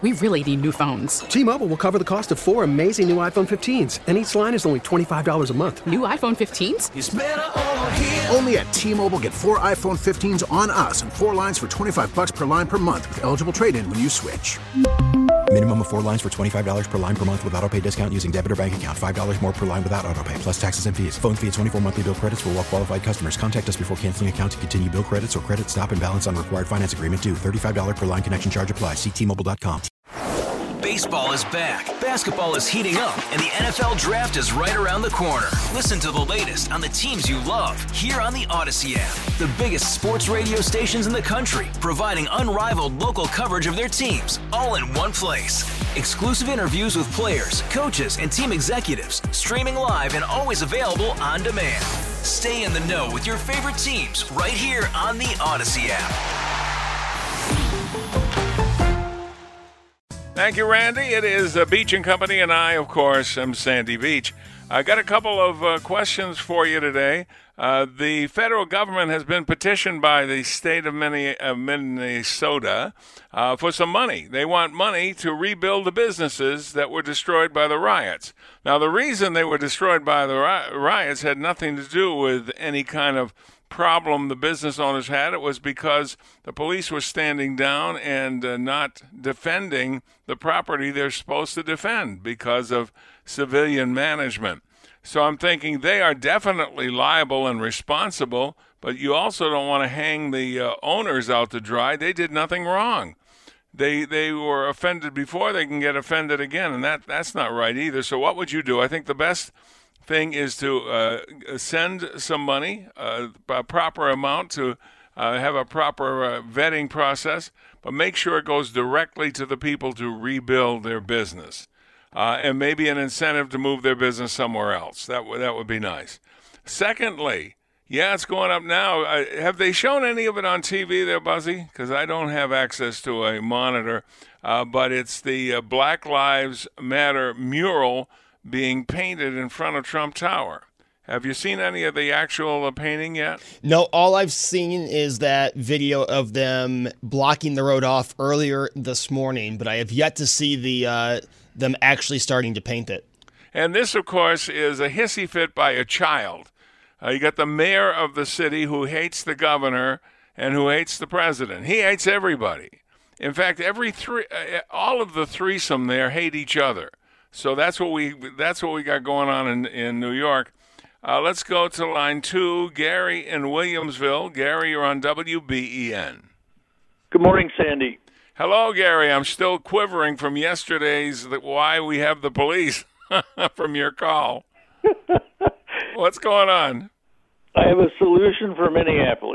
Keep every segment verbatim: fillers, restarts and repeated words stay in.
We really need new phones. T-Mobile will cover the cost of four amazing new iPhone fifteens, and each line is only twenty-five dollars a month. New iPhone fifteens? It's better over here. Only at T-Mobile, get four iPhone fifteens on us and four lines for twenty-five dollars per line per month with eligible trade-in when you switch. Minimum of four lines for twenty-five dollars per line per month with autopay discount using debit or bank account. five dollars more per line without autopay, plus taxes and fees. Phone fee at twenty-four monthly bill credits for well-qualified customers. Contact us before canceling account to continue bill credits or credit stop and balance on required finance agreement due. thirty-five dollars per line connection charge applies. See T Mobile dot com. Baseball is back, basketball is heating up, and the N F L Draft is right around the corner. Listen to the latest on the teams you love here on the Odyssey app. The biggest sports radio stations in the country, providing unrivaled local coverage of their teams, all in one place. Exclusive interviews with players, coaches, and team executives, streaming live and always available on demand. Stay in the know with your favorite teams right here on the Odyssey app. Thank you, Randy. It is uh, Beach and Company, and I, of course, am Sandy Beach. I got a couple of uh, questions for you today. Uh, the federal government has been petitioned by the state of Minnesota uh, for some money. They want money to rebuild the businesses that were destroyed by the riots. Now, the reason they were destroyed by the ri- riots had nothing to do with any kind of problem the business owners had. It was because the police were standing down and uh, not defending the property they're supposed to defend because of civilian management. So I'm thinking they are definitely liable and responsible, but you also don't want to hang the uh, owners out to dry. They did nothing wrong. They they were offended before, they can get offended again, and that that's not right either. So what would you do? I think the best thing is to uh, send some money, uh, a proper amount, to uh, have a proper uh, vetting process, but make sure it goes directly to the people to rebuild their business, uh, and maybe an incentive to move their business somewhere else. That w- that would be nice. Secondly, yeah, it's going up now. Uh, have they shown any of it on T V there, Buzzy? Because I don't have access to a monitor, uh, but it's the uh, Black Lives Matter mural being painted in front of Trump Tower. Have you seen any of the actual uh, painting yet? No, all I've seen is that video of them blocking the road off earlier this morning, but I have yet to see the uh, them actually starting to paint it. And this, of course, is a hissy fit by a child. Uh, you got the mayor of the city who hates the governor and who hates the president. He hates everybody. In fact, every three, uh, all of the threesome there hate each other. So that's what we that's what we got going on in, in New York. Uh, let's go to line two, Gary in Williamsville. Gary, you're on W B E N. Good morning, Sandy. Hello, Gary. I'm still quivering from yesterday's the, why we have the police from your call. What's going on? I have a solution for Minneapolis.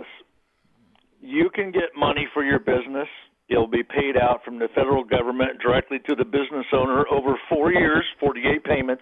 You can get money for your business. It'll be paid out from the federal government directly to the business owner over four years, forty-eight payments,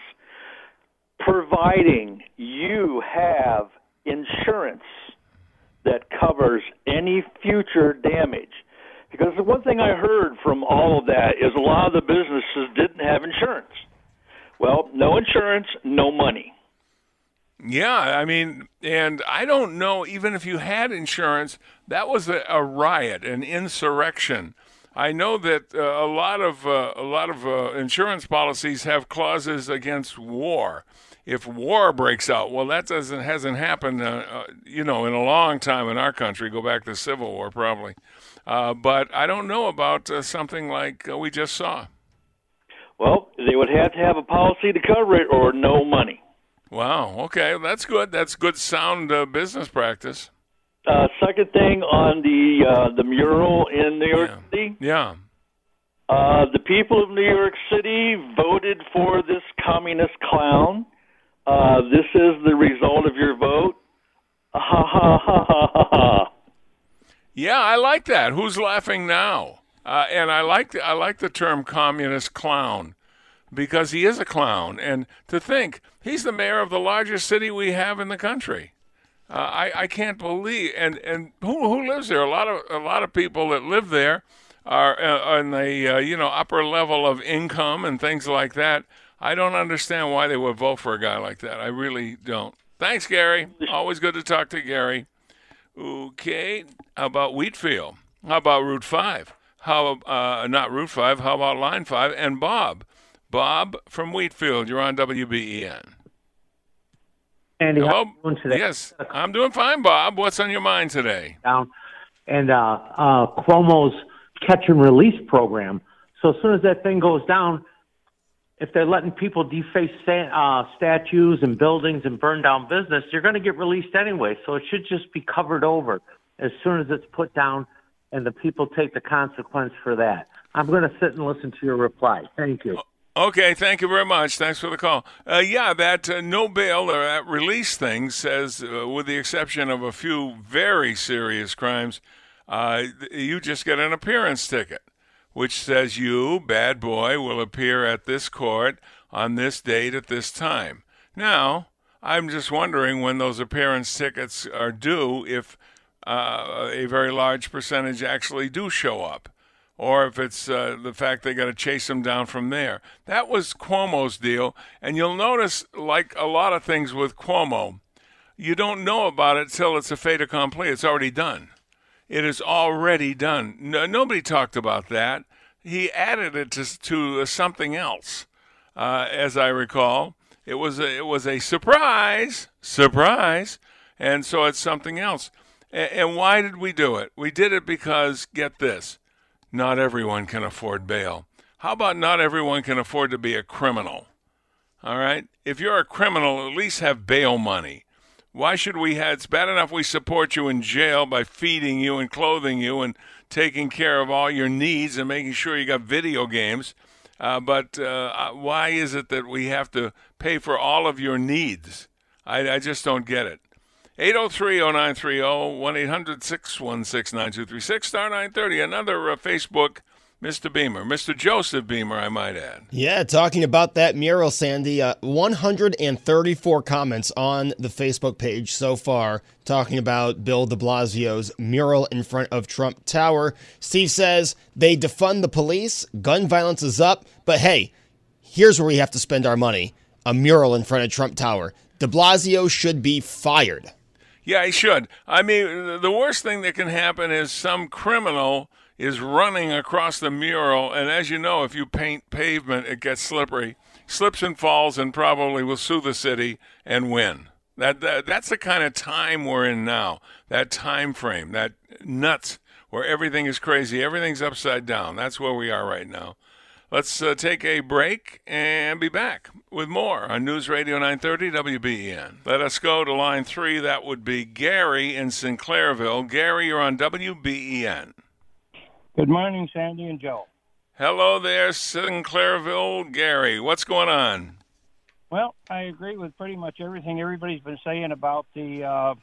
providing you have insurance that covers any future damage. Because the one thing I heard from all of that is a lot of the businesses didn't have insurance. Well, no insurance, no money. Yeah, I mean, and I don't know, even if you had insurance, that was a, a riot, an insurrection. I know that uh, a lot of uh, a lot of uh, insurance policies have clauses against war. If war breaks out, well, that doesn't hasn't happened, uh, uh, you know, in a long time in our country. Go back to the Civil War, probably. Uh, but I don't know about uh, something like uh, we just saw. Well, they would have to have a policy to cover it or no money. Wow. Okay, that's good. That's good, sound uh, business practice. Uh, second thing on the uh, the mural in New York yeah. City. Yeah. Uh, the people of New York City voted for this communist clown. Uh, this is the result of your vote. Ha ha ha ha ha ha. Yeah, I like that. Who's laughing now? Uh, and I like the, I like the term communist clown, because he is a clown. And to think, he's the mayor of the largest city we have in the country. Uh, I, I can't believe, and, and who who lives there? A lot of a lot of people that live there are uh, on the uh, you know upper level of income and things like that. I don't understand why they would vote for a guy like that. I really don't. Thanks, Gary. Always good to talk to Gary. Okay, how about Wheatfield? How about Route five? How uh, not Route five? How about Line five? And Bob, Bob from Wheatfield. You're on W B E N. Andy, Hello. how are you doing today? Yes, I'm doing fine, Bob. What's on your mind today? Down and uh, uh, Cuomo's catch and release program. So as soon as that thing goes down, if they're letting people deface sta- uh, statues and buildings and burn down business, you're going to get released anyway. So it should just be covered over as soon as it's put down, and the people take the consequence for that. I'm going to sit and listen to your reply. Thank you. Okay, thank you very much. Thanks for the call. Uh, yeah, that uh, no bail or that release thing says, uh, with the exception of a few very serious crimes, uh, you just get an appearance ticket, which says you, bad boy, will appear at this court on this date at this time. Now, I'm just wondering when those appearance tickets are due if uh, a very large percentage actually do show up, or if it's uh, the fact they got to chase them down from there. That was Cuomo's deal, and you'll notice, like a lot of things with Cuomo, you don't know about it till it's a fait accompli. It's already done. It is already done. No, nobody talked about that. He added it to, to something else, uh, as I recall. It was a, it was a surprise, surprise, and so it's something else. And, and why did we do it? We did it because, get this, not everyone can afford bail. How about not everyone can afford to be a criminal? All right? If you're a criminal, at least have bail money. Why should we have, it's bad enough we support you in jail by feeding you and clothing you and taking care of all your needs and making sure you got video games. Uh, but uh, why is it that we have to pay for all of your needs? I, I just don't get it. eight oh three oh nine three oh, one eight hundred six one six nine two three six, star nine thirty. Another uh, Facebook, Mister Beamer. Mister Joseph Beamer, I might add. Yeah, talking about that mural, Sandy. Uh, one hundred thirty-four comments on the Facebook page so far talking about Bill de Blasio's mural in front of Trump Tower. Steve says they defund the police, gun violence is up, but hey, here's where we have to spend our money. A mural in front of Trump Tower. De Blasio should be fired. Yeah, he should. I mean, the worst thing that can happen is some criminal is running across the mural, and as you know, if you paint pavement, it gets slippery, slips and falls, and probably will sue the city and win. That, that That's the kind of time we're in now, that time frame, that nuts, where everything is crazy, everything's upside down. That's where we are right now. Let's uh, take a break and be back with more on News Radio nine thirty W B E N. Let us go to line three. That would be Gary in Sinclairville. Gary, you're on W B E N. Good morning, Sandy and Joe. Hello there, Sinclairville. Gary, what's going on? Well, I agree with pretty much everything everybody's been saying about the uh,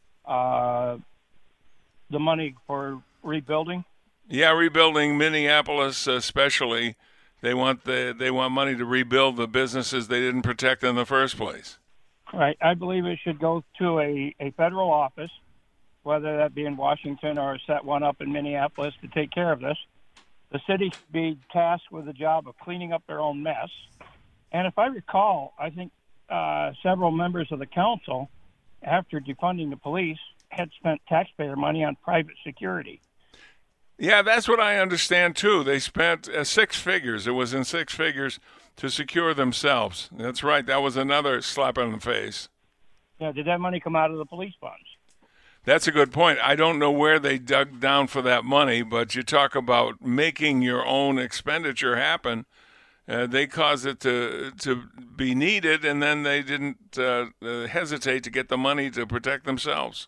uh, the money for rebuilding. Yeah, rebuilding Minneapolis especially. They want the they want money to rebuild the businesses they didn't protect in the first place. Right. I believe it should go to a, a federal office, whether that be in Washington or set one up in Minneapolis to take care of this. The city should be tasked with the job of cleaning up their own mess. And if I recall, I think uh, several members of the council, after defunding the police, had spent taxpayer money on private security. Yeah, that's what I understand, too. They spent uh, six figures. It was in six figures to secure themselves. That's right. That was another slap in the face. Yeah, did that money come out of the police funds? That's a good point. I don't know where they dug down for that money, but you talk about making your own expenditure happen. Uh, they caused it to to be needed, and then they didn't uh, uh, hesitate to get the money to protect themselves.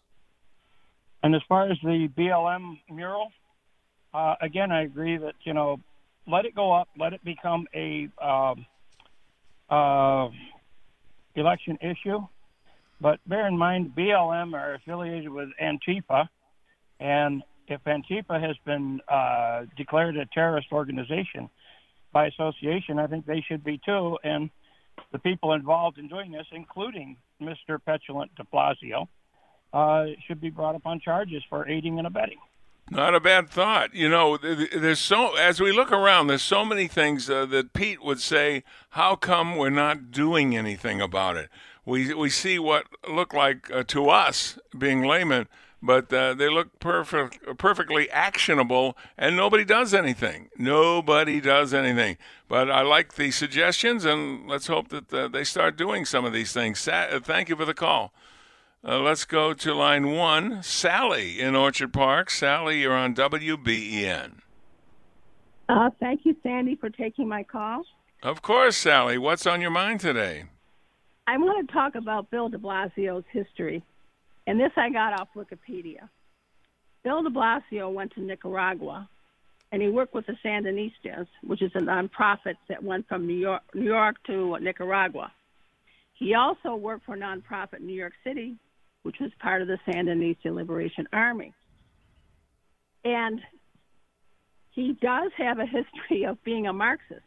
And as far as the B L M mural, uh, again, I agree that, you know, let it go up, let it become a um, uh, election issue. But bear in mind, B L M are affiliated with Antifa, and if Antifa has been uh, declared a terrorist organization by association, I think they should be too. And the people involved in doing this, including Mister Petulant de Blasio, uh, should be brought up on charges for aiding and abetting. Not a bad thought. You know, there's so as we look around, there's so many things uh, that Pete would say, how come we're not doing anything about it? We we see what look like uh, to us, being laymen, but uh, they look perfect, perfectly actionable, and nobody does anything. Nobody does anything. But I like the suggestions, and let's hope that uh, they start doing some of these things. Sa- uh, thank you for the call. Uh, let's go to line one. Sally in Orchard Park. Sally, you're on W B E N. Uh, thank you, Sandy, for taking my call. Of course, Sally. What's on your mind today? I want to talk about Bill de Blasio's history, and this I got off Wikipedia. Bill de Blasio went to Nicaragua, and he worked with the Sandinistas, which is a nonprofit that went from New York, New York to Nicaragua. He also worked for a nonprofit in New York City, which was part of the Sandinista Liberation Army. And he does have a history of being a Marxist.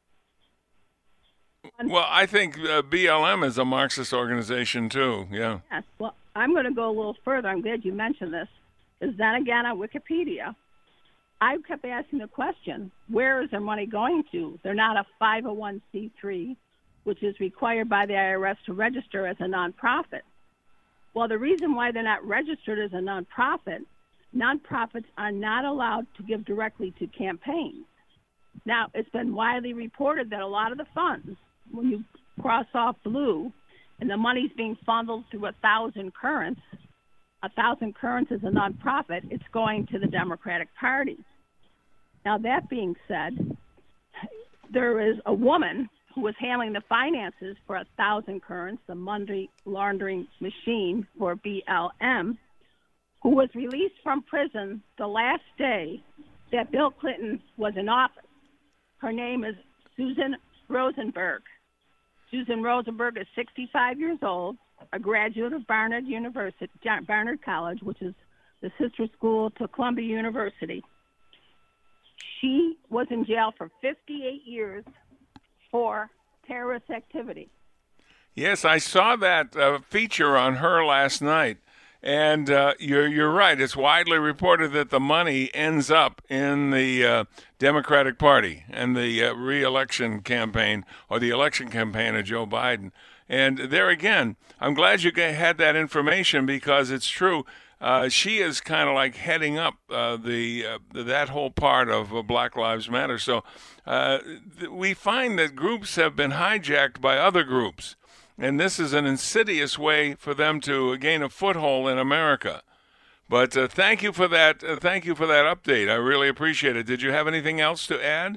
Well, I think uh, B L M is a Marxist organization, too, yeah. Yes, well, I'm going to go a little further. I'm glad you mentioned this, because then again on Wikipedia, I kept asking the question, where is their money going to? They're not a five oh one c three, which is required by the I R S to register as a nonprofit. Well, the reason why they're not registered as a nonprofit, nonprofits are not allowed to give directly to campaigns. Now, it's been widely reported that a lot of the funds, when you cross off blue, and the money's being funneled through a thousand currents, a thousand currents is a nonprofit, it's going to the Democratic Party. Now, that being said, there is a woman who was handling the finances for a thousand currents, the money laundering machine for B L M, who was released from prison the last day that Bill Clinton was in office. Her name is Susan Rosenberg. Susan Rosenberg is sixty-five years old, a graduate of Barnard University, Barnard College, which is the sister school to Columbia University. She was in jail for fifty-eight years for terrorist activity. Yes, I saw that uh, feature on her last night. And uh, you're you're right. It's widely reported that the money ends up in the uh, Democratic Party and the uh, re-election campaign or the election campaign of Joe Biden. And there again, I'm glad you had that information because it's true. Uh, she is kind of like heading up uh, the uh, that whole part of uh, Black Lives Matter. So uh, th- we find that groups have been hijacked by other groups. And this is an insidious way for them to gain a foothold in America. But uh, thank you for that. Uh, thank you for that update. I really appreciate it. Did you have anything else to add?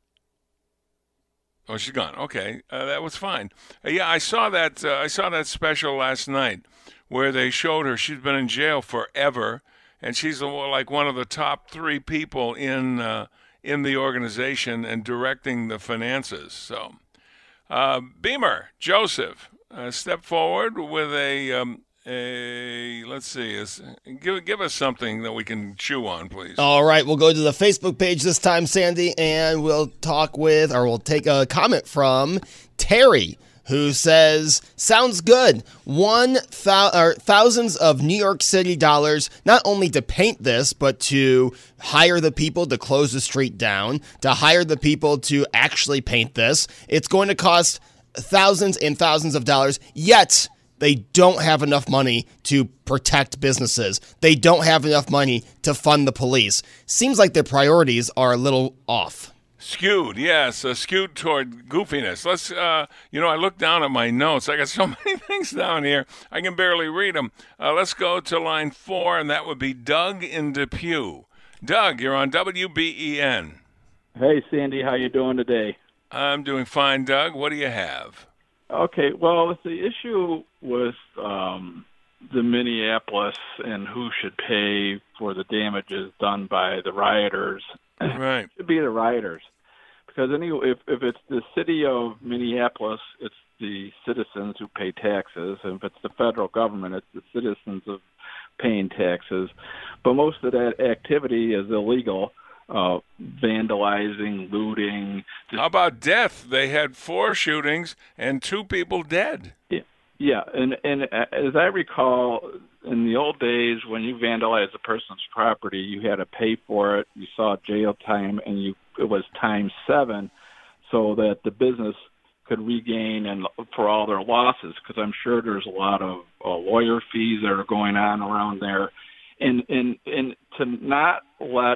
Oh, she's gone. Okay, uh, that was fine. Uh, yeah, I saw that. Uh, I saw that special last night where they showed her. She's been in jail forever, and she's like one of the top three people in uh, in the organization and directing the finances. So. Uh, Beamer, Joseph, uh, step forward with a, um, a let's see, is, give, give us something that we can chew on, please. All right, we'll go to the Facebook page this time, Sandy, and we'll talk with, or we'll take a comment from Terry, who says, sounds good. One thou- or thousands of New York City dollars, not only to paint this, but to hire the people to close the street down, to hire the people to actually paint this. It's going to cost thousands and thousands of dollars, yet they don't have enough money to protect businesses. They don't have enough money to fund the police. Seems like their priorities are a little off. Skewed, yes, uh, skewed toward goofiness. Let's, uh, you know, I look down at my notes. I got so many things down here, I can barely read them. Uh, let's go to line four, and that would be Doug in Depew. Doug, you're on W B E N. Hey, Sandy, how you doing today? I'm doing fine, Doug. What do you have? Okay, well, the issue with um, the Minneapolis and who should pay for the damages done by the rioters, right, it should be the rioters. Because anyway, if, if it's the city of Minneapolis, it's the citizens who pay taxes. And if it's the federal government, it's the citizens of paying taxes. But most of that activity is illegal, uh, vandalizing, looting. How about death? They had four shootings and two people dead. Yeah, yeah. And, and as I recall, in the old days, when you vandalized a person's property, you had to pay for it. You saw jail time, and you it was times seven, so that the business could regain and for all their losses. Because I'm sure there's a lot of uh, lawyer fees that are going on around there, and and and to not let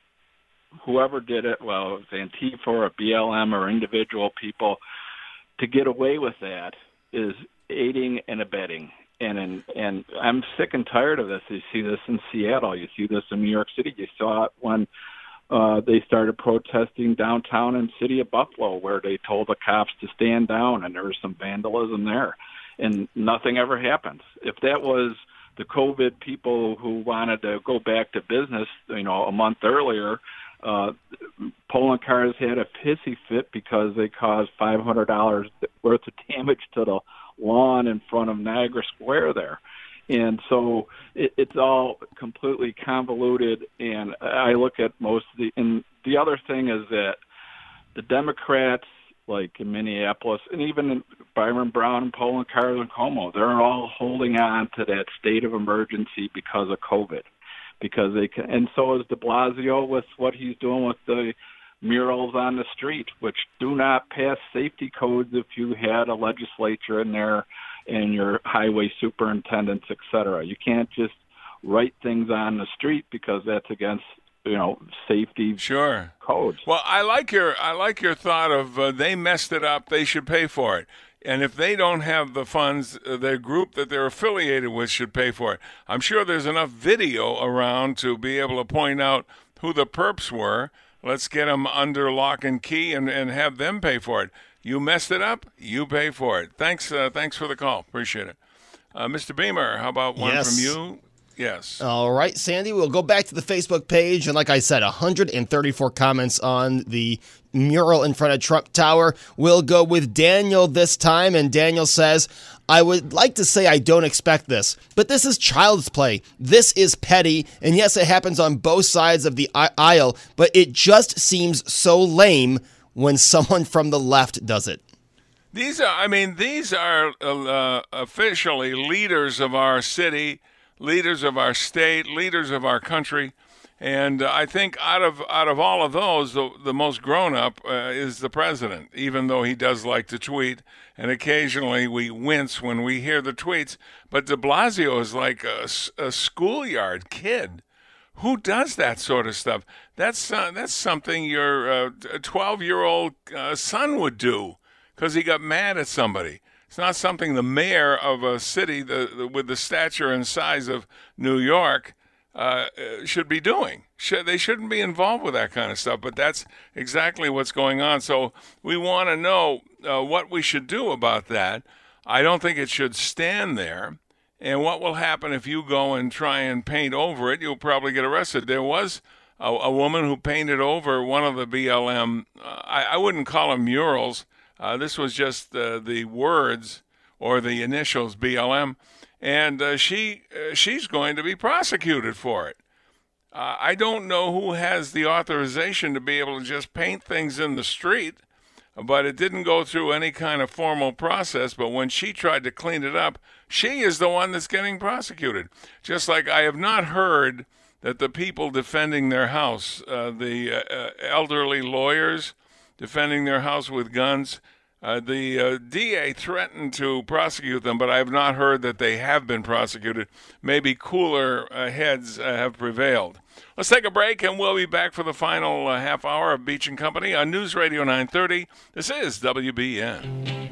whoever did it, well, it was Antifa or B L M or individual people, to get away with that is aiding and abetting. And, and and I'm sick and tired of this. You see this in Seattle. You see this in New York City. You saw it when uh, they started protesting downtown in the city of Buffalo, where they told the cops to stand down, and there was some vandalism there. And nothing ever happens. If that was the COVID people who wanted to go back to business, you know, a month earlier, uh, polling cars had a pissy fit because they caused five hundred dollars worth of damage to the lawn in front of Niagara Square there. And so it, it's all completely convoluted. And I look at most of the, and the other thing is that the Democrats, like in Minneapolis, and even in Byron Brown, Poland, Cars, and Como, they're all holding on to that state of emergency because of COVID. Because they can, and so is de Blasio with what he's doing with the murals on the street, which do not pass safety codes if you had a legislature in there and your highway superintendents, et cetera. You can't just write things on the street because that's against, you know, safety sure. codes. Well, I like your I like your thought of uh, they messed it up, they should pay for it. And if they don't have the funds, uh, their group that they're affiliated with should pay for it. I'm sure there's enough video around to be able to point out who the perps were. Let's get them under lock and key and, and have them pay for it. You messed it up, you pay for it. Thanks uh, thanks for the call. Appreciate it. Uh, Mister Beamer, how about one yes. from you? Yes. All right, Sandy, we'll go back to the Facebook page. And like I said, one hundred thirty-four comments on the mural in front of Trump Tower. We'll go with Daniel this time. And Daniel says, I would like to say I don't expect this, but this is child's play. This is petty. And yes, it happens on both sides of the aisle, but it just seems so lame when someone from the left does it. These are, I mean, these are uh, officially leaders of our city, leaders of our state, leaders of our country. And uh, I think out of out of all of those, the, the most grown-up uh, is the president, even though he does like to tweet. And occasionally we wince when we hear the tweets. But de Blasio is like a, a schoolyard kid. Who does that sort of stuff? That's, uh, that's something your twelve-year-old uh, uh, son would do because he got mad at somebody. It's not something the mayor of a city the, the, with the stature and size of New York uh, should be doing. Should, they shouldn't be involved with that kind of stuff, but that's exactly what's going on. So we want to know uh, what we should do about that. I don't think it should stand there. And what will happen if you go and try and paint over it? You'll probably get arrested. There was a, a woman who painted over one of the B L M, uh, I, I wouldn't call them murals. Uh, this was just uh, the words or the initials B L M, and uh, she uh, she's going to be prosecuted for it. Uh, I don't know who has the authorization to be able to just paint things in the street, but it didn't go through any kind of formal process. But when she tried to clean it up, she is the one that's getting prosecuted. Just like I have not heard that the people defending their house, uh, the uh, elderly lawyers defending their house with guns, Uh, the uh, D A threatened to prosecute them, but I have not heard that they have been prosecuted. Maybe cooler uh, heads uh, have prevailed. Let's take a break, and we'll be back for the final uh, half hour of Beach and Company on News Radio nine thirty. This is W B N.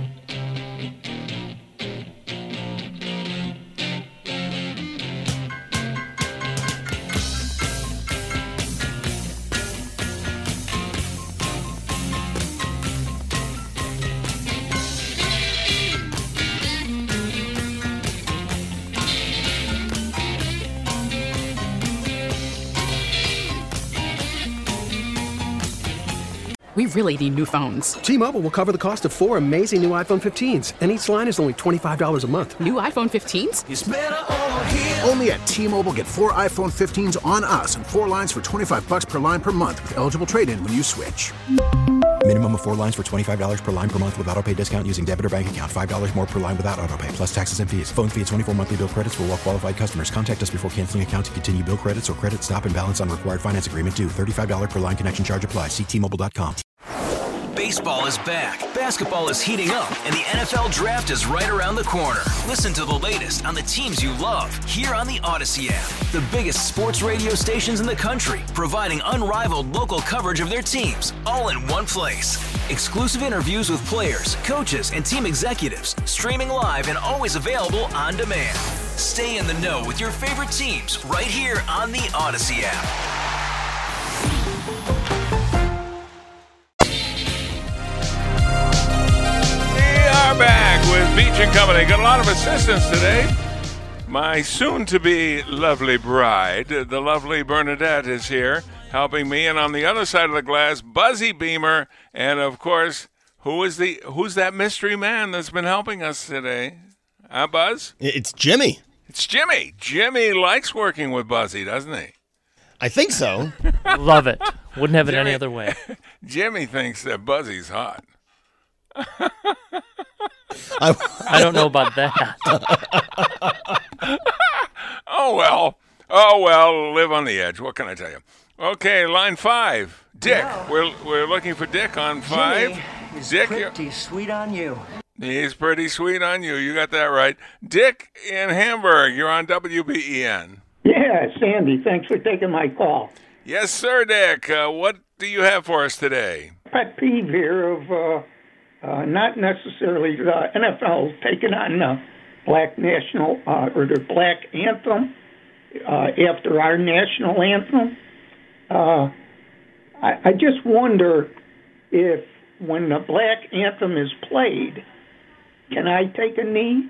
We really need new phones. T-Mobile will cover the cost of four amazing new iPhone fifteens, and each line is only twenty-five dollars a month. New iPhone fifteens? It's better over here. Only at T-Mobile, get four iPhone fifteens on us and four lines for twenty-five bucks per line per month with eligible trade-in when you switch. Minimum of four lines for twenty-five dollars per line per month with autopay discount using debit or bank account. five dollars more per line without autopay, plus taxes and fees. Phone fee at twenty-four monthly bill credits for well-qualified customers. Contact us before canceling account to continue bill credits or credit stop and balance on required finance agreement due. thirty-five dollars per line connection charge applies. See T Mobile dot com. Baseball is back, basketball is heating up, and the N F L Draft is right around the corner. Listen to the latest on the teams you love here on the Odyssey app. The biggest sports radio stations in the country, providing unrivaled local coverage of their teams, all in one place. Exclusive interviews with players, coaches, and team executives, streaming live and always available on demand. Stay in the know with your favorite teams right here on the Odyssey app. Back with Beach and Company. Got a lot of assistance today. My soon-to-be lovely bride, the lovely Bernadette, is here helping me, and on the other side of the glass, Buzzy Beamer, and of course, who is the who's that mystery man that's been helping us today? Huh, Buzz? It's Jimmy. It's Jimmy. Jimmy likes working with Buzzy, doesn't he? I think so. Love it. Wouldn't have it Jimmy, any other way. Jimmy thinks that Buzzy's hot. I, I don't know about that. Oh, well. Oh, well, live on the edge. What can I tell you? Okay, line five. Dick. Wow. We're we're looking for Dick on five. Jimmy is Dick, pretty sweet on you. He's pretty sweet on you. You got that right. Dick in Hamburg. You're on W B E N. Yeah, Sandy, thanks for taking my call. Yes, sir, Dick. Uh, what do you have for us today? Pet peeve here of uh, uh, not necessarily the N F L taking on the black national uh, or the black anthem uh, after our national anthem. Uh, I, I just wonder if when the black anthem is played, can I take a knee?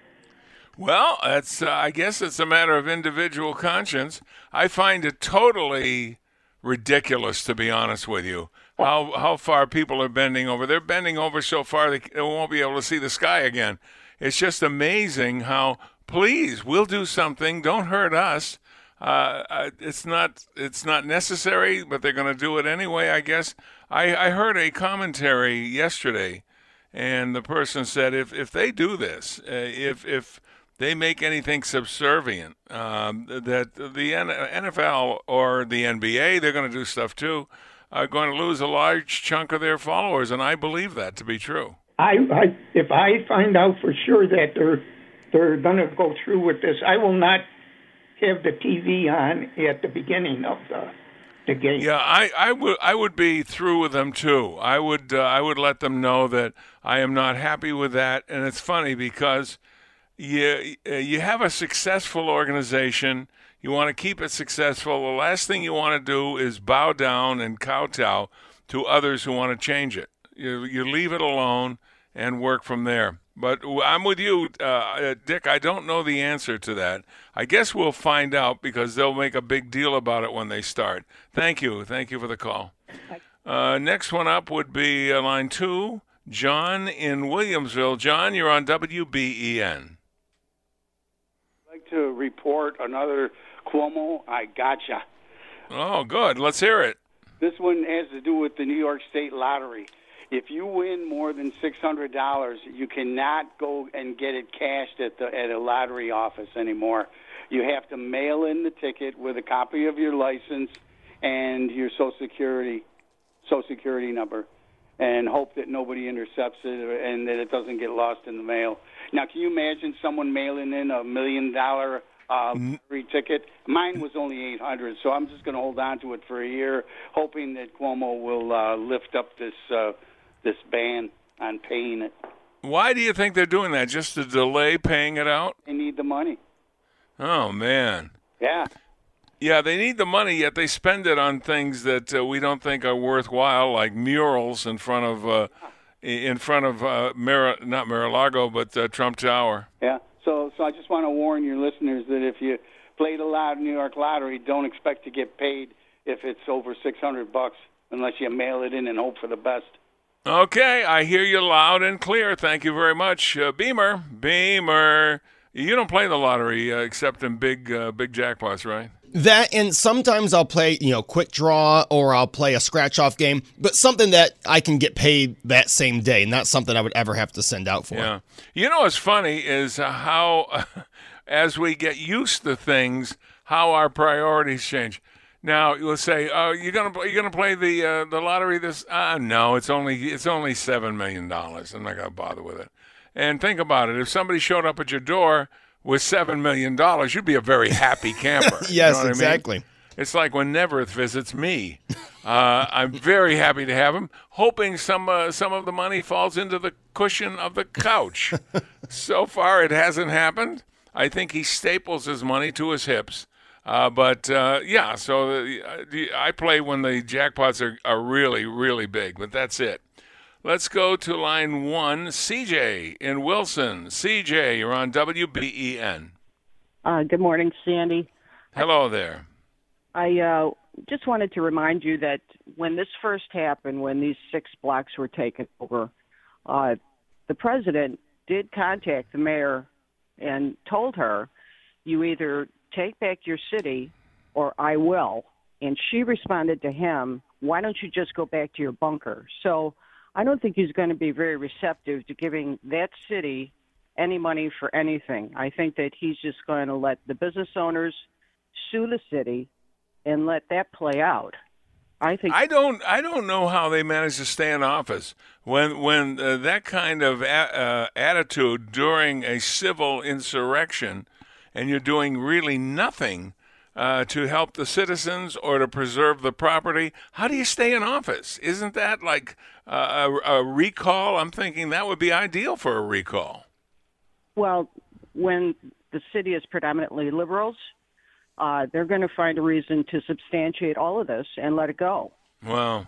Well, that's. Uh, I guess it's a matter of individual conscience. I find it totally ridiculous, to be honest with you, how how far people are bending over. They're bending over so far they, they won't be able to see the sky again. It's just amazing how, please, we'll do something. Don't hurt us. Uh, it's not it's not necessary, but they're going to do it anyway, I guess. I, I heard a commentary yesterday, and the person said if, if they do this, uh, if if they make anything subservient, um, that the N F L or the N B A, they're going to do stuff too, are going to lose a large chunk of their followers, and I believe that to be true. I, I if I find out for sure that they're they're going to go through with this, I will not have the T V on at the beginning of the the game. Yeah, I, I would I would be through with them too. I would uh, I would let them know that I am not happy with that, and it's funny because you you have a successful organization. You want to keep it successful. The last thing you want to do is bow down and kowtow to others who want to change it. You you leave it alone and work from there. But I'm with you, uh, Dick. I don't know the answer to that. I guess we'll find out because they'll make a big deal about it when they start. Thank you. Thank you for the call. Uh, next one up would be uh, line two, John in Williamsville. John, you're on W B E N. I'd like to report another Cuomo I gotcha. Oh, good. Let's hear it. This one has to do with the New York State Lottery. If you win more than six hundred dollars, you cannot go and get it cashed at the at a lottery office anymore. You have to mail in the ticket with a copy of your license and your Social Security Social Security number, and hope that nobody intercepts it and that it doesn't get lost in the mail. Now, can you imagine someone mailing in a million dollar uh, lottery ticket? Mine was only eight hundred, so I'm just going to hold on to it for a year, hoping that Cuomo will uh, lift up this. Uh, this ban on paying it. Why do you think they're doing that? Just to delay paying it out? They need the money. Oh, man. Yeah. Yeah, they need the money, yet they spend it on things that uh, we don't think are worthwhile, like murals in front of, uh, in front of uh, Mar- not Mar-a-Lago, but uh, Trump Tower. Yeah. So, so I just want to warn your listeners that if you play the loud New York Lottery, don't expect to get paid if it's over six hundred bucks, unless you mail it in and hope for the best. Okay, I hear you loud and clear. Thank you very much. Uh, Beamer, Beamer, you don't play the lottery uh, except in big uh, big jackpots, right? That, and sometimes I'll play, you know, quick draw, or I'll play a scratch-off game, but something that I can get paid that same day, not something I would ever have to send out for. Yeah. You know what's funny is how, as we get used to things, how our priorities change. Now you'll say, "Oh, you're gonna you're gonna play the uh, the lottery this?" Uh, no, it's only it's only seven million dollars. I'm not gonna bother with it. And think about it: if somebody showed up at your door with seven million dollars, you'd be a very happy camper. Yes, you know what exactly. I mean? It's like when Neverth visits me. Uh, I'm very happy to have him, hoping some uh, some of the money falls into the cushion of the couch. So far, it hasn't happened. I think he staples his money to his hips. Uh, but, uh, yeah, so the, I play when the jackpots are, are really, really big, but that's it. Let's go to line one, C J in Wilson. C J, you're on W B E N. Uh, good morning, Sandy. Hello there. I uh, just wanted to remind you that when this first happened, when these six blocks were taken over, uh, the president did contact the mayor and told her, you either take back your city or I will. And she responded to him, why don't you just go back to your bunker? So I don't think he's going to be very receptive to giving that city any money for anything. I think that he's just going to let the business owners sue the city and let that play out. I think I don't I don't know how they manage to stay in office when when uh, that kind of a, uh, attitude during a civil insurrection, and you're doing really nothing uh, to help the citizens or to preserve the property. How do you stay in office? Isn't that like uh, a, a recall? I'm thinking that would be ideal for a recall. Well, when the city is predominantly liberals, uh, they're going to find a reason to substantiate all of this and let it go. Well,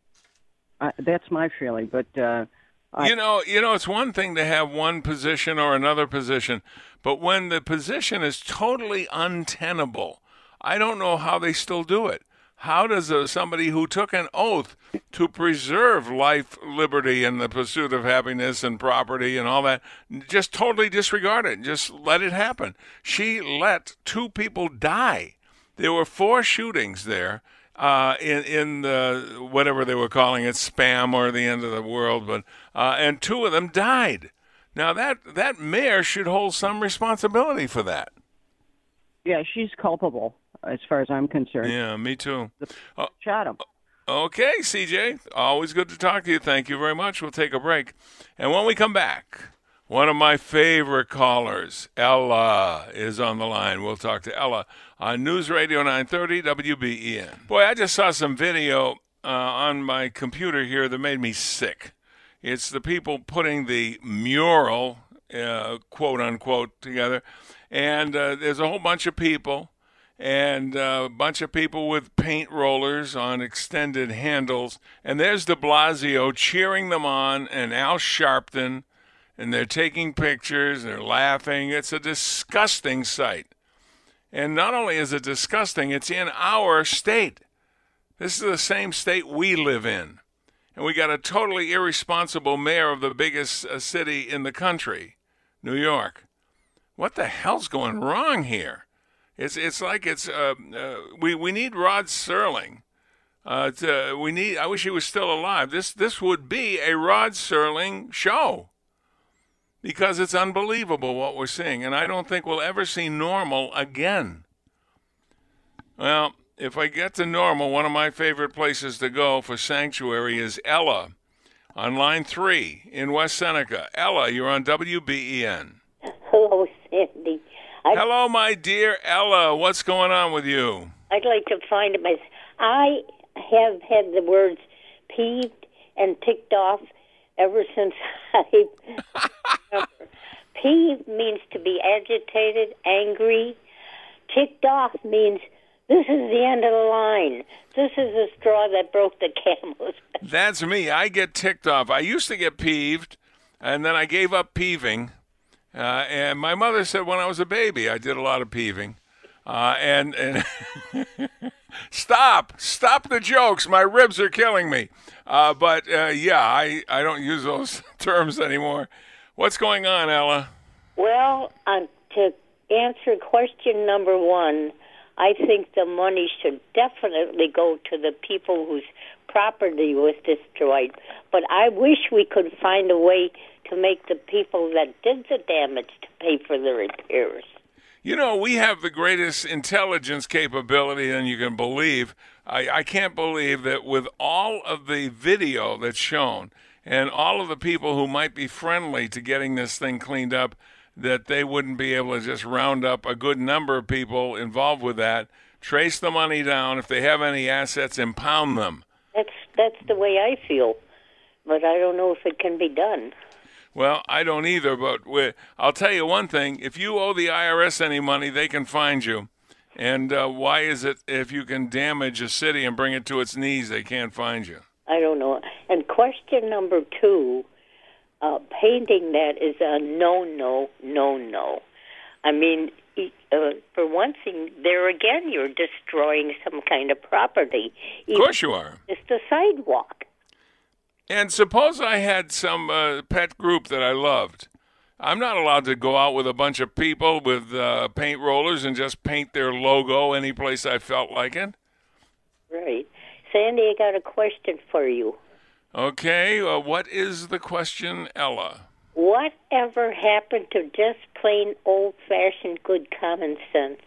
uh, that's my feeling. But uh, I, you know, you know, it's one thing to have one position or another position, but when the position is totally untenable, I don't know how they still do it. How does uh, somebody who took an oath to preserve life, liberty, and the pursuit of happiness and property and all that, just totally disregard it, just let it happen? She let two people die. There were four shootings there uh, in in the, whatever they were calling it, spam or the end of the world, but uh, and two of them died. Now that that mayor should hold some responsibility for that. Yeah, she's culpable as far as I'm concerned. Yeah, me too. Uh, Shot him. Okay, C J, always good to talk to you. Thank you very much. We'll take a break. And when we come back, one of my favorite callers, Ella, is on the line. We'll talk to Ella on News Radio nine thirty W B E N. Boy, I just saw some video uh, on my computer here that made me sick. It's the people putting the mural, uh, quote unquote, together. And uh, there's a whole bunch of people. And uh, a bunch of people with paint rollers on extended handles. And there's de Blasio cheering them on, and Al Sharpton, and they're taking pictures, they're laughing. It's a disgusting sight. And not only is it disgusting, it's in our state. This is the same state we live in. And we got a totally irresponsible mayor of the biggest uh, city in the country, New York. What the hell's going wrong here? It's it's like it's uh, uh, we we need Rod Serling. Uh, to, we need. I wish he was still alive. This this would be a Rod Serling show, because it's unbelievable what we're seeing, and I don't think we'll ever see normal again. Well, if I get to normal, one of my favorite places to go for sanctuary is Ella, on line three in West Seneca. Ella, you're on W B E N. Hello, Sandy. I'd, Hello, my dear Ella. What's going on with you? I'd like to find my. I have had the words peeved and ticked off ever since I. Peeved means to be agitated, angry. Ticked off means this is the end of the line. This is the straw that broke the camel's back. That's me. I get ticked off. I used to get peeved, and then I gave up peeving. Uh, and my mother said when I was a baby, I did a lot of peeving. Uh, and and stop, stop the jokes. My ribs are killing me. Uh, but, uh, yeah, I, I don't use those terms anymore. What's going on, Ella? Well, uh, to answer question number one, I think the money should definitely go to the people whose property was destroyed. But I wish we could find a way to make the people that did the damage to pay for the repairs. You know, we have the greatest intelligence capability than you can believe. I, I can't believe that with all of the video that's shown and all of the people who might be friendly to getting this thing cleaned up, that they wouldn't be able to just round up a good number of people involved with that, trace the money down, if they have any assets, impound them. That's that's the way I feel, but I don't know if it can be done. Well, I don't either, but we, I'll tell you one thing. If you owe the I R S any money, they can find you. And uh, why is it if you can damage a city and bring it to its knees, they can't find you? I don't know. And question number two, uh, painting that is a no, no, no, no. I mean, uh, for one thing, there again, you're destroying some kind of property. Of course you are. It's the sidewalk. And suppose I had some uh, pet group that I loved. I'm not allowed to go out with a bunch of people with uh, paint rollers and just paint their logo any place I felt like it. Right. Sandy, I got a question for you. Okay, uh, what is the question, Ella? Whatever happened to just plain old-fashioned good common sense?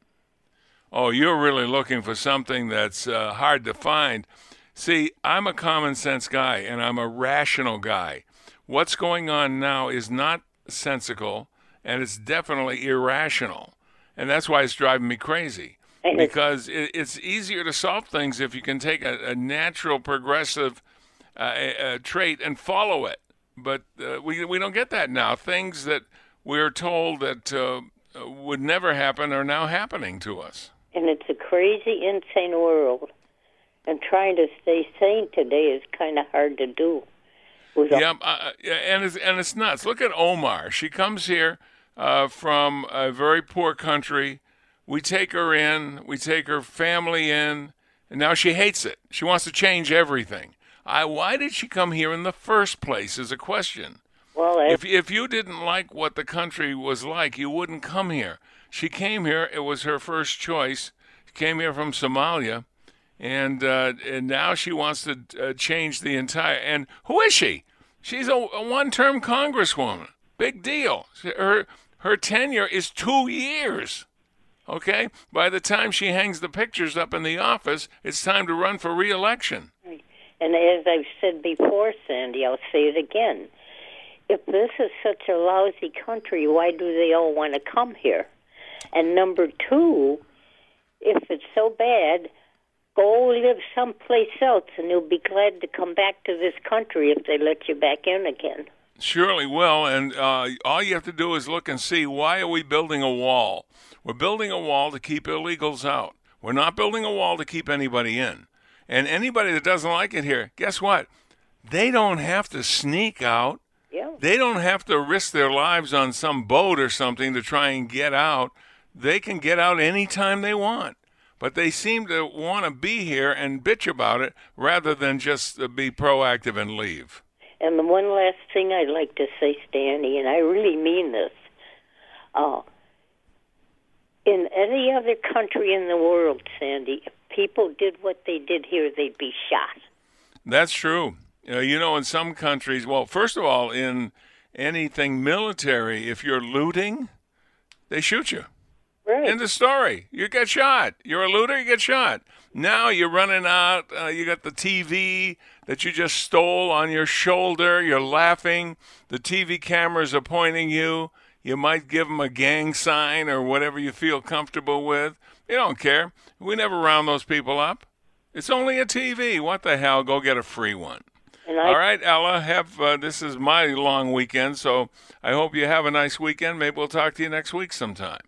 Oh, you're really looking for something that's uh, hard to find. See, I'm a common sense guy, and I'm a rational guy. What's going on now is not sensical, and it's definitely irrational. And that's why it's driving me crazy. Because it, it's easier to solve things if you can take a, a natural, progressive uh, a, a trait and follow it. But uh, we we don't get that now. Things that we're told that uh, would never happen are now happening to us. And it's a crazy, insane world. And trying to stay sane today is kind of hard to do. Yeah, uh, and it's and it's nuts. Look at Omar. She comes here uh, from a very poor country. We take her in. We take her family in, and now she hates it. She wants to change everything. I, why did she come here in the first place is a question. Well, I... if if you didn't like what the country was like, you wouldn't come here. She came here. It was her first choice. She came here from Somalia. And uh, and now she wants to uh, change the entire. And who is she? She's a, a one-term congresswoman. Big deal. Her her tenure is two years. Okay. By the time she hangs the pictures up in the office, it's time to run for re-election. And as I've said before, Sandy, I'll say it again. If this is such a lousy country, why do they all want to come here? And number two, if it's so bad, go live someplace else, and you'll be glad to come back to this country if they let you back in again. Surely will, and uh, all you have to do is look and see, why are we building a wall? We're building a wall to keep illegals out. We're not building a wall to keep anybody in. And anybody that doesn't like it here, guess what? They don't have to sneak out. Yeah. They don't have to risk their lives on some boat or something to try and get out. They can get out anytime they want. But they seem to want to be here and bitch about it rather than just be proactive and leave. And the one last thing I'd like to say, Stanley, and I really mean this, uh, in any other country in the world, Sandy, if people did what they did here, they'd be shot. That's true. Uh, you know, in some countries, well, first of all, in anything military, if you're looting, they shoot you. Right. End of story. You get shot. You're a looter, you get shot. Now you're running out. Uh, you got the T V that you just stole on your shoulder. You're laughing. The T V cameras are pointing you. You might give them a gang sign or whatever you feel comfortable with. You don't care. We never round those people up. It's only a T V. What the hell? Go get a free one. And I, All right, Ella, have uh, this is my long weekend, so I hope you have a nice weekend. Maybe we'll talk to you next week sometime.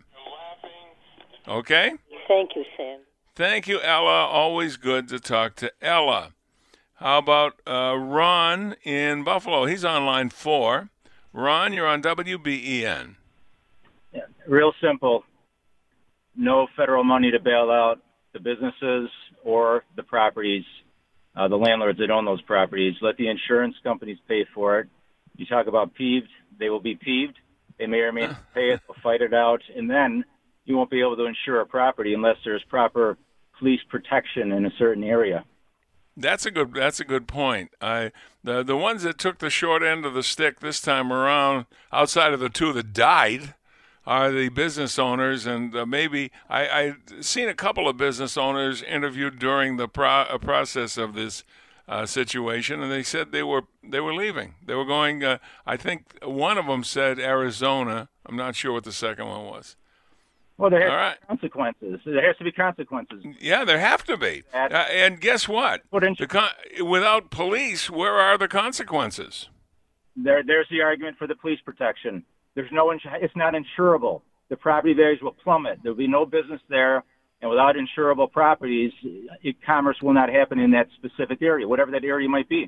Okay? Thank you, Sam. Thank you, Ella. Always good to talk to Ella. How about uh, Ron in Buffalo? He's on line four. Ron, you're on W B E N. Yeah, real simple. No federal money to bail out the businesses or the properties, uh, the landlords that own those properties. Let the insurance companies pay for it. You talk about peeved, they will be peeved. They may or may not pay it. They'll fight it out. And then you won't be able to insure a property unless there's proper police protection in a certain area. That's a good. That's a good point. I the the ones that took the short end of the stick this time around, outside of the two that died, are the business owners, and uh, maybe I, I've seen a couple of business owners interviewed during the pro- uh, process of this uh, situation, and they said they were they were leaving. They were going. Uh, I think one of them said Arizona. I'm not sure what the second one was. Well, there has All to right. be consequences. There has to be consequences. Yeah, there have to be. Uh, and guess what? The con- without police, where are the consequences? There, there's the argument for the police protection. There's no, ins- it's not insurable. The property values will plummet. There'll be no business there, and without insurable properties, it, commerce will not happen in that specific area, whatever that area might be.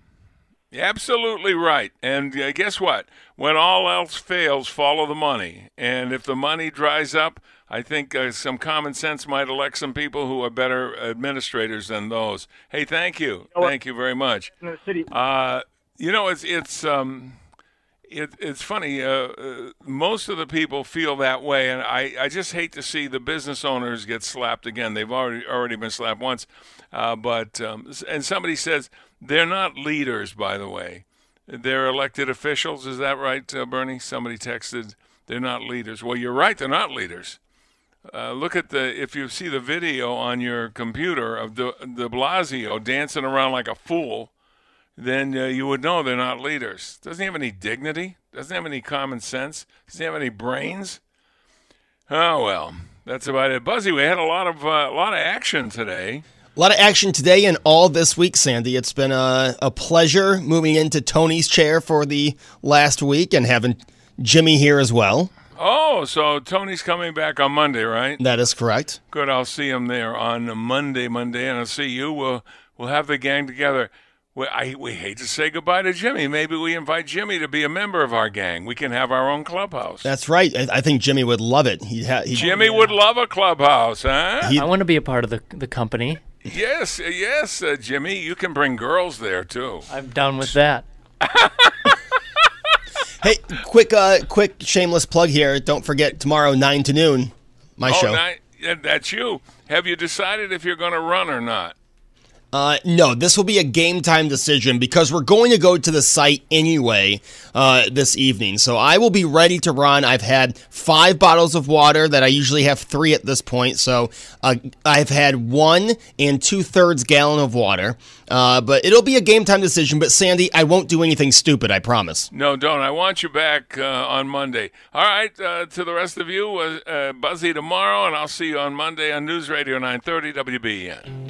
Absolutely right. And uh, guess what? When all else fails, follow the money. And if the money dries up, I think uh, some common sense might elect some people who are better administrators than those. Hey, thank you. Thank you very much. Uh, you know, it's it's um, it, it's funny. Uh, uh, most of the people feel that way, and I, I just hate to see the business owners get slapped again. They've already already been slapped once. Uh, but um, and somebody says they're not leaders, by the way. They're elected officials. Is that right, uh, Bernie? Somebody texted they're not leaders. Well, you're right. They're not leaders. Uh, look at the if you see the video on your computer of de, de Blasio dancing around like a fool, then uh, you would know they're not leaders. Doesn't he have any dignity? Doesn't he have any common sense? Doesn't he have any brains? Oh well, that's about it. Buzzy, we had a lot of uh, a lot of action today. A lot of action today and all this week, Sandy. It's been a, a pleasure moving into Tony's chair for the last week and having Jimmy here as well. Oh, so Tony's coming back on Monday, right? That is correct. Good. I'll see him there on Monday, Monday, and I'll see you. We'll we'll have the gang together. We, I, we hate to say goodbye to Jimmy. Maybe we invite Jimmy to be a member of our gang. We can have our own clubhouse. That's right. I, I think Jimmy would love it. He'd ha- he'd, Jimmy would love a clubhouse, huh? I want to be a part of the the company. Yes, yes, uh, Jimmy. You can bring girls there, too. I'm down with that. Hey, quick uh, quick shameless plug here. Don't forget, tomorrow, nine to noon, my oh, show. Nine, yeah, that's you. Have you decided if you're going to run or not? Uh, no, this will be a game time decision because we're going to go to the site anyway uh, this evening. So I will be ready to run. I've had five bottles of water that I usually have three at this point. So uh, I've had one and two-thirds gallon of water. Uh, but it'll be a game time decision. But, Sandy, I won't do anything stupid, I promise. No, don't. I want you back uh, on Monday. All right, uh, to the rest of you, uh, uh, Buzzy tomorrow, and I'll see you on Monday on News Radio nine thirty W B E N.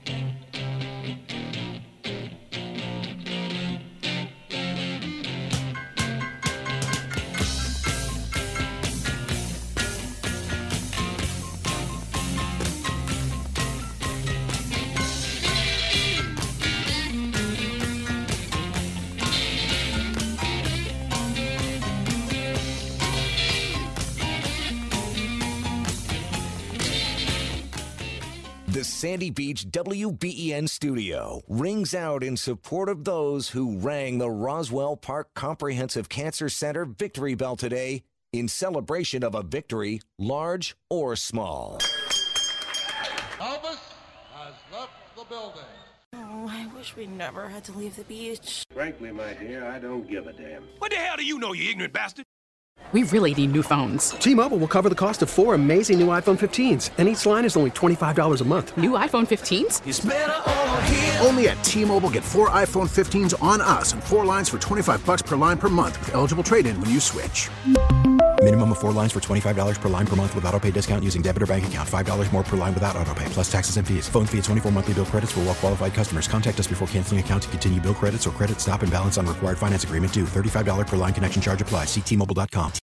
The Sandy Beach W B E N studio rings out in support of those who rang the Roswell Park Comprehensive Cancer Center victory bell today in celebration of a victory, large or small. Elvis has left the building. Oh, I wish we never had to leave the beach. Frankly, my dear, I don't give a damn. What the hell do you know, you ignorant bastard? We really need new phones. T-Mobile will cover the cost of four amazing new iPhone fifteens, and each line is only twenty-five dollars a month. New iPhone fifteens? It's better over here. Only at T-Mobile, get four iPhone fifteens on us and four lines for twenty-five bucks per line per month with eligible trade-in when you switch. Minimum of four lines for twenty-five dollars per line per month with autopay discount using debit or bank account. five dollars more per line without autopay, plus taxes and fees. Phone fee at twenty-four monthly bill credits for well-qualified customers. Contact us before canceling account to continue bill credits or credit stop and balance on required finance agreement due. thirty-five dollars per line connection charge applies. See T Mobile dot com.